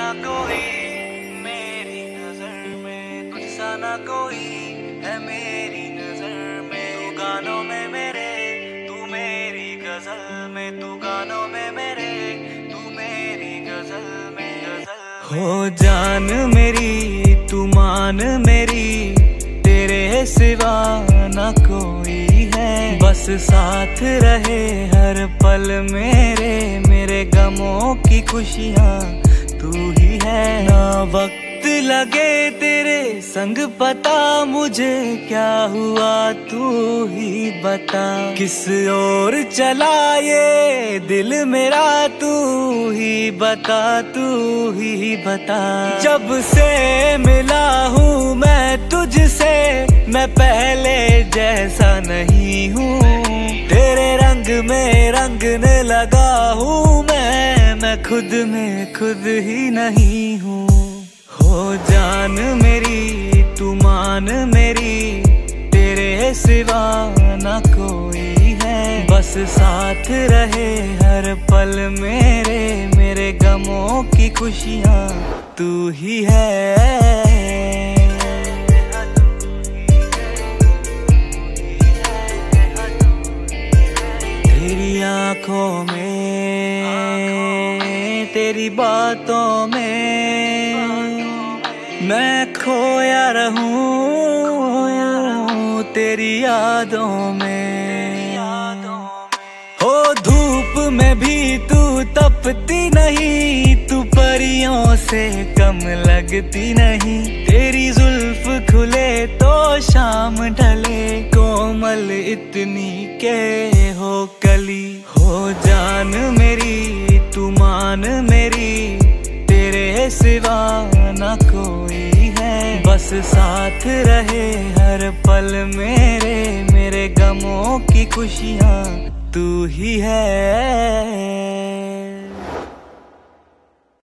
ना कोई मेरी नजर में, तुझसा ना कोई है मेरी नजर में। तू गानों में मेरे, तू मेरी गजल में, तू गानों में मेरे, तू मेरी गजल में, गजल में। हो जान मेरी तू मान मेरी, तेरे सिवा ना कोई है। बस साथ रहे हर पल मेरे, मेरे गमों की खुशियाँ तू ही है। ना वक्त लगे तेरे संग पता मुझे क्या हुआ, तू ही बता। किस ओर चला ये दिल मेरा, तू ही बता, तू ही बता। जब से मिला हूँ मैं तुझसे, मैं पहले जैसा नहीं हूँ। तेरे रंग में रंगने लगा हूँ मैं खुद में खुद ही नहीं हूँ। हो जान मेरी तू मान मेरी, तेरे सिवा ना कोई है। बस साथ रहे हर पल मेरे, मेरे गमों की खुशियाँ तू ही है। तेरी आँखों में, तेरी बातों में मैं खोया रहूं, तेरी यादों में। हो धूप में भी तू तपती नहीं, तू परियों से कम लगती नहीं। तेरी जुल्फ खुले तो शाम ढले, कोमल इतनी के हो कली। हो जान मेरी तू मान मेरी, तेरे सिवा ना कोई है। बस साथ रहे हर पल मेरे, मेरे गमों की खुशियाँ तू ही है।